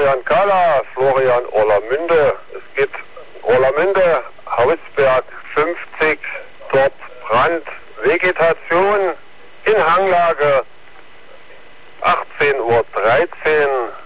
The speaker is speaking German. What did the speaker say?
Florian Kahler, Florian Orlamünde. Es geht Orlamünde, Hausberg 50, dort Brand, Vegetation in Hanglage 18:13 Uhr.